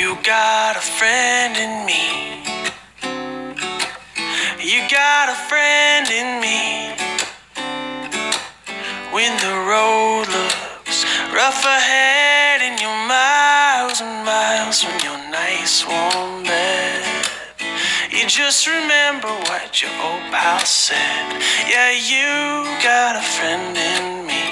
You got a friend in me. You got a friend in me. When the road looks rough ahead and you're miles and miles from your nice warm bed, you just remember what your old pal said. Yeah, you got a friend in me.